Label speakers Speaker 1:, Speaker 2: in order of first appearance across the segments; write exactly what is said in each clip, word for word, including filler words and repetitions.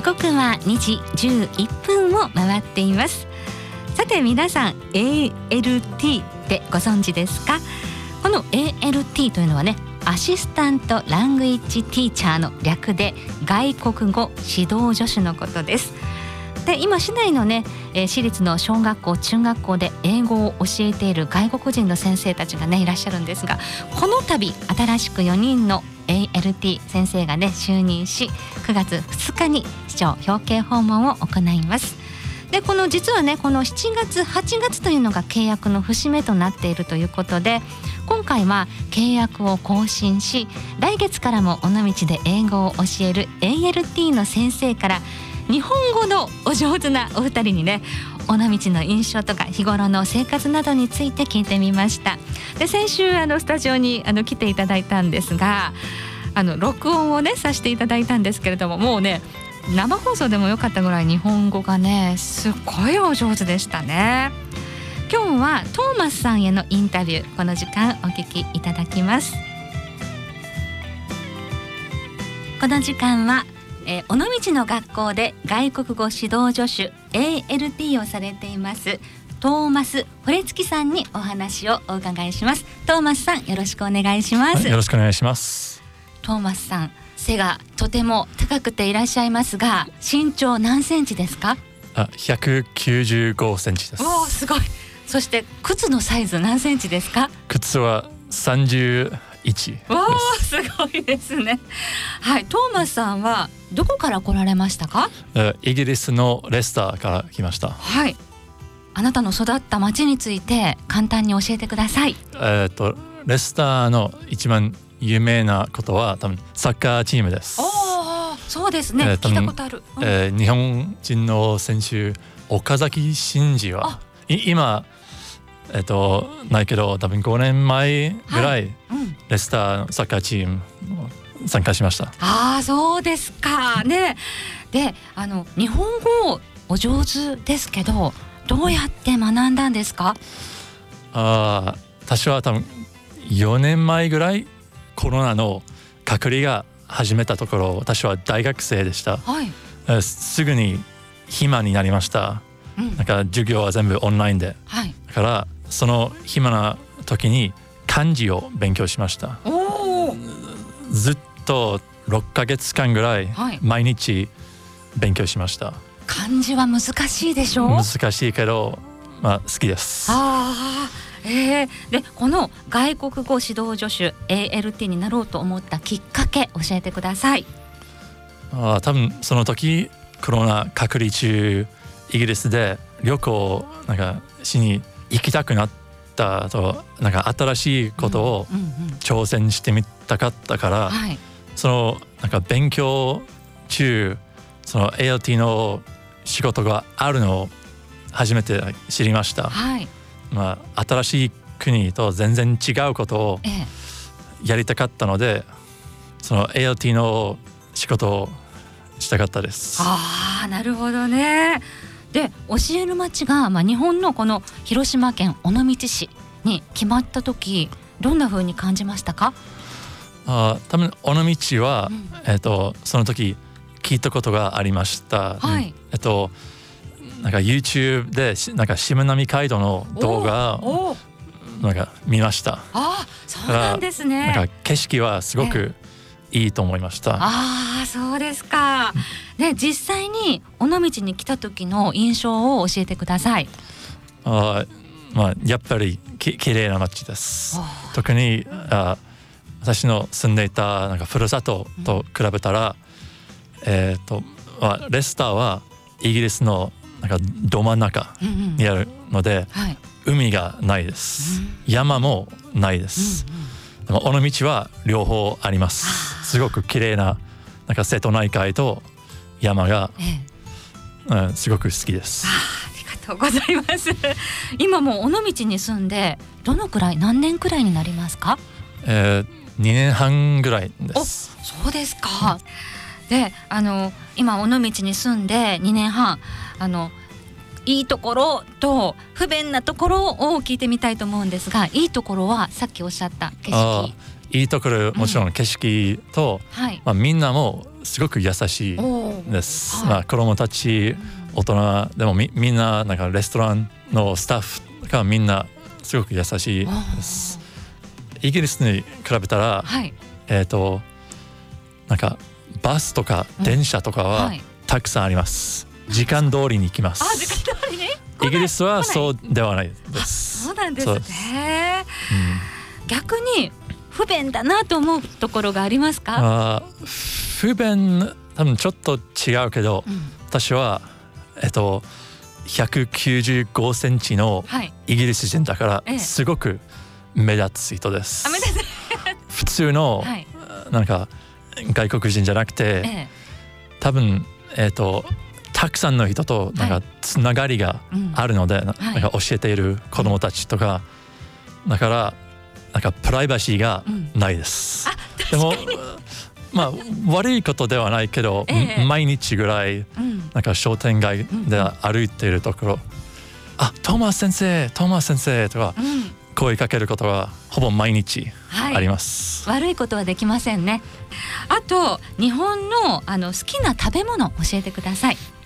Speaker 1: 刻はにじじゅういっぷんを回っています。さて皆さん エーエルティー ってご存知ですか？この エーエルティー というのはね、アシスタントラングイッジティーチャーの略で外国語指導助手のことです。で今市内のね、えー、私立の小学校中学校で英語を教えている外国人の先生たちがねいらっしゃるんですが、この度新しくよにんの エーエルティー 先生がね就任し、くがつふつかに市長表敬訪問を行います。でこの実はねこのしちがつはちがつというのが契約の節目となっているということで、今回は契約を更新し、来月からも尾道で英語を教える エーエルティー の先生から日本語のお上手なお二人にね、尾道の印象とか日頃の生活などについて聞いてみました。で先週あのスタジオにあの来ていただいたんですが、あの録音をねさせていただいたんですけれども、もうね生放送でもよかったぐらい日本語がねすっごいお上手でしたね。今日はトーマスさんへのインタビュー、この時間お聞きいただきます。この時間はえー、尾道の学校で外国語指導助手 エーエルティー をされていますトーマス・ホレツキさんにお話をお伺いします。トーマスさんよろしくお願いします。
Speaker 2: よろしくお願いします。
Speaker 1: トーマスさん、背がとても高くていらっしゃいますが、身長何センチですか？
Speaker 2: あ、ひゃくきゅうじゅうごセンチです。
Speaker 1: おー、すごい。そして靴のサイズ何センチですか？
Speaker 2: 靴はさんじゅういちです。
Speaker 1: おー、すごいですね。はい、トーマスさんはどこから来られましたか？
Speaker 2: イギリスのレスターから来ました。
Speaker 1: はい、あなたの育った町について簡単に教えてください。
Speaker 2: えー、とレスターの一番有名なことは多分サッカーチームです。
Speaker 1: おー、そうですね、
Speaker 2: えー、
Speaker 1: 聞いたことある、うん
Speaker 2: えー、日本人の選手岡崎慎司は今えっとないけど多分ごねんまえぐらい、はい、うん、レスターのサッカーチーム参加しました。
Speaker 1: ああ、そうですかね。で、あの日本語お上手ですけど、どうやって学んだんですか？
Speaker 2: あ、私は多分よねんまえぐらいコロナの隔離が始めたところ、私は大学生でした、はい、すぐに暇になりました、うん、なんか授業は全部オンラインで、はい、だからその暇な時に漢字を勉強しました。おずっとろっかげつかんぐらい毎日勉強しました、はい、
Speaker 1: 漢字は難しいでしょ？
Speaker 2: 難しいけど、まあ、好きです。
Speaker 1: あ、えー、でこの外国語指導助手 エーエルティー になろうと思ったきっかけ教えてください。
Speaker 2: あ、多分その時コロナ隔離中イギリスで旅行なんかしに行きたくなったと、なんか新しいことを挑戦してみたかったから、うんうんうん、はい、そのなんか勉強中その エーエルティー の仕事があるのを初めて知りました、はい、まあ、新しい国と全然違うことをやりたかったので、ええ、その エーエルティー の仕事をしたかったです。
Speaker 1: ああ、なるほどね。で教える町が、まあ、日本のこの広島県尾道市に決まった時、どんな風に感じましたか？
Speaker 2: あ、多分尾道は、うん、えーと、その時聞いたことがありました、はい、えっとなんか YouTube でなんかしまなみ海道の動画をなんか見ました。
Speaker 1: あ、そうなんですね。
Speaker 2: なんか景色はすごくいいと思いました。
Speaker 1: ああ、そうですか。で実際に尾道に来た時の印象を教えてください。
Speaker 2: あ、まあ、やっぱりき綺麗な街です。特にあ私の住んでいたなんかふるさとと比べたら、うん、えーとまあ、レスターはイギリスのなんかど真ん中にあるので、うんうん、はい、海がないです、うん、山もないです、うんうん、でも尾道は両方あります。すごく綺麗ななんか瀬戸内海と山が、ええ、うん、すごく好きです。
Speaker 1: あ, ありがとうございます。今も尾道に住んでどのくらい何年くらいになりますか？
Speaker 2: えー、にねんはんぐらいです。
Speaker 1: お、そうですか。であの今尾道に住んでにねんはん、あのいいところと不便なところを聞いてみたいと思うんですが、いいところはさっきおっしゃった景色。
Speaker 2: いいところもちろん景色と、
Speaker 1: うんはい、
Speaker 2: まあ、みんなもすごく優しいです、はいまあ、子供たち大人でも み, みんななんかレストランのスタッフがみんなすごく優しいです。イギリスに比べたら、はい、えっ、ー、となんかバスとか電車とかはたくさんあります、うんはい、時間通りに行きます。
Speaker 1: あ、時間通りね。
Speaker 2: イギリスはそうではないです。
Speaker 1: そうなんですね、うん、逆に不便だなと思うところがありますか？
Speaker 2: あ、不便多分ちょっと違うけど、うん、私はえっとひゃくきゅうじゅうごセンチのイギリス人だからすごく目立つ人です、ええ、普通のなんか外国人じゃなくて、ええ、多分えっとたくさんの人となんかつながりがあるので、はい、なんか教えている子どもたちとか、うん、だからなんかプライバシーがないです、うん、でもまあ悪いことではないけど、ええ、毎日ぐらいなんか商店街で歩いているところ、うん、あ、トーマス先生トーマス先生とか声かけることがほぼ毎日あります、
Speaker 1: はい、悪いことはできませんね。あと日本 の, あの好きな食べ物教えてください。
Speaker 2: うん、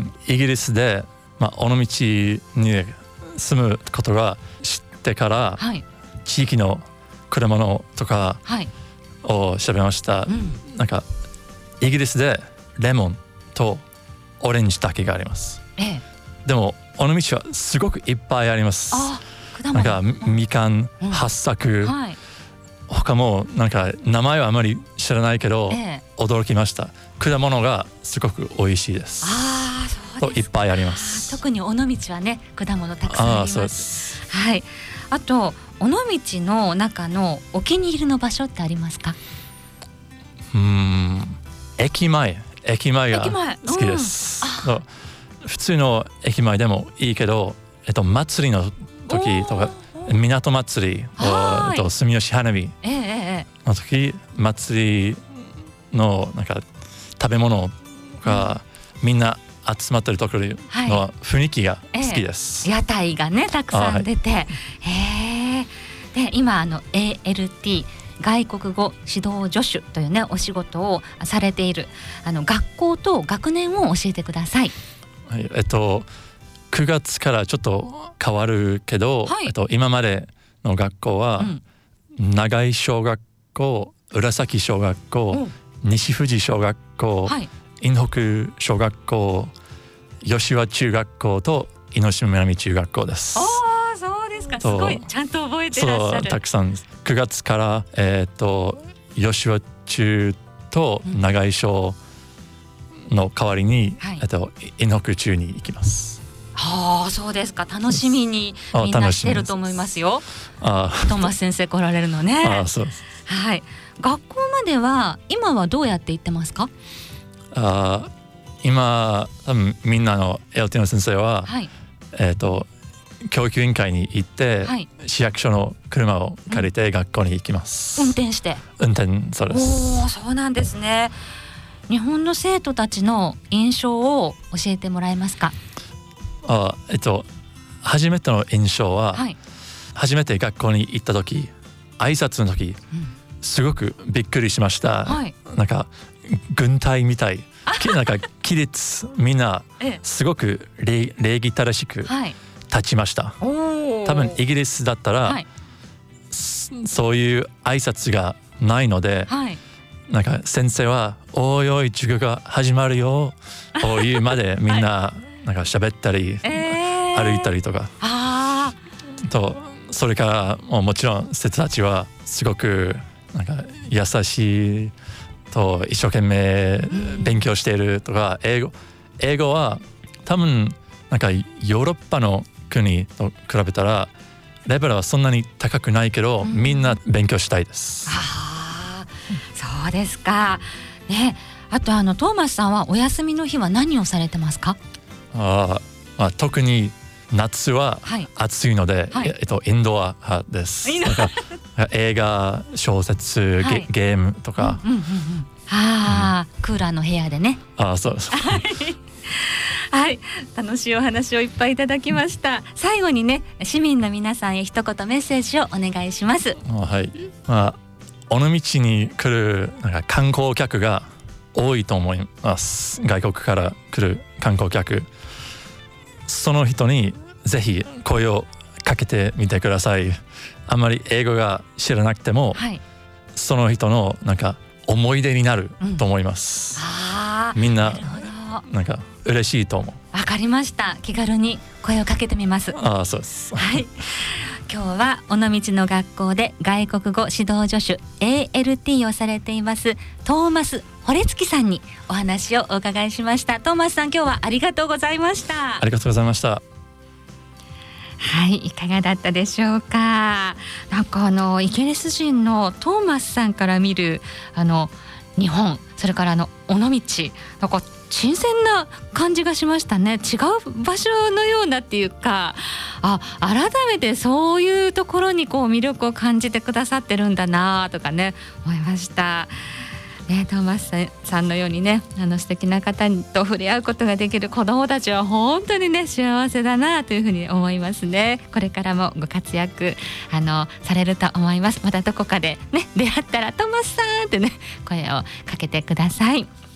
Speaker 2: イギリスで、まあ、尾道に住むことが知ってから、はい、地域の果物とかを調べました、はいうん、なんかイギリスでレモンとオレンジだけがあります、ええ、でも尾道はすごくいっぱいあります。
Speaker 1: あ、
Speaker 2: なんかみかん、うん、八朔、はい、他もなんか名前はあまり知らないけど、ええ、驚きました。果物がすごく美味しいです。
Speaker 1: あ、そうですか。
Speaker 2: いっぱいあります。
Speaker 1: 特に尾道はね果物たくさんあります。あ、そうです。はい。あと尾道の中のお気に入りの場所ってありますか？
Speaker 2: うーん、駅前駅前が好きです、うん、普通の駅前でもいいけど、えっと、祭りの時とか港祭り、えっと、住吉花火の時、祭りのなんか食べ物がみんな集まってるところの雰囲気が好きです、
Speaker 1: はいええ、屋台がねたくさん出て、はい、へー。で今あの エーエルティー 外国語指導助手というねお仕事をされているあの学校と学年を教えてください。
Speaker 2: はい、えっとくがつからちょっと変わるけど、はいえっと、今までの学校は、うん、長井小学校、浦崎小学校、西富士小学校、はい、院北小学校、吉和中学校と井の島南中学校です。
Speaker 1: ああ、そうですか。すごいちゃんと覚えてらっしゃる。
Speaker 2: そう、たくさんくがつから、えー、と吉和中と長井小の代わりに、うんはいえっと、院北中に行きます。
Speaker 1: はあ、そうですか。楽しみにみんなしてると思いますよ。あトーマス先生来られるのね。
Speaker 2: あそうです、
Speaker 1: はい、学校までは今はどうやって行ってますか？
Speaker 2: あ今多分みんなの エーエルティー の先生は、はいえー、と教育委員会に行って、はい、市役所の車を借りて学校に行きます、
Speaker 1: うん、運転して
Speaker 2: 運転そうです。
Speaker 1: おー、そうなんですね。日本の生徒たちの印象を教えてもらえますか？
Speaker 2: あえっと初めての印象は、はい、初めて学校に行った時挨拶の時、うん、すごくびっくりしました、はい、なんか軍隊みたいなんか規律みんなすごく 礼, 礼儀正しく立ちました、はい、多分イギリスだったら、はい、そういう挨拶がないので、はい、なんか先生はおいおい授業が始まるよというまでみんななんか喋ったり、えー、歩いたりとかあとそれからもうもちろん生徒たちはすごくなんか優しいと一生懸命勉強しているとか、英語英語は多分なんかヨーロッパの国と比べたらレベルはそんなに高くないけど、うん、みんな勉強したいです。
Speaker 1: あ、そうですか、ね、あとあのトーマスさんはお休みの日は何をされてますか？
Speaker 2: あ、まあ、特に夏は暑いので、はいえっと、インドア派です。なんか映画、小説、はい、ゲ, ゲームとか、うんうんうんうん、
Speaker 1: あ、うん、クーラーの部屋でね。
Speaker 2: あ、そうそう
Speaker 1: はい、楽しいお話をいっぱいいただきました。最後にね市民の皆さんへ一言メッセージをお願いします。
Speaker 2: はい、まあ、 尾道に来るなんか観光客が多いと思います。外国から来る観光客、その人にぜひ声をかけてみてください。あんまり英語が知らなくても、はい、その人のなんか思い出になると思います、うん、みんななんか嬉しいと思う。
Speaker 1: わかりました。気軽に声をかけてみます。
Speaker 2: ああ、そうです、
Speaker 1: はい、今日は尾道の学校で外国語指導助手 エーエルティー をされていますトーマス・ホレツキさんにお話をお伺いしました。トーマスさん、今日はありがとうございました。
Speaker 2: ありがとうございました。
Speaker 1: はい、いかがだったでしょうか。なんかあのイギリス人のトーマスさんから見るあの日本、それからあの尾道、なんか新鮮な感じがしましたね。違う場所のようなっていうか、あ、改めてそういうところにこう魅力を感じてくださってるんだなとかね、思いました。ね、トーマスさんのようにね、あの素敵な方と触れ合うことができる子どもたちは本当にね幸せだなというふうに思いますね。これからもご活躍あのされると思います。またどこかでね出会ったらトーマスさんってね声をかけてください。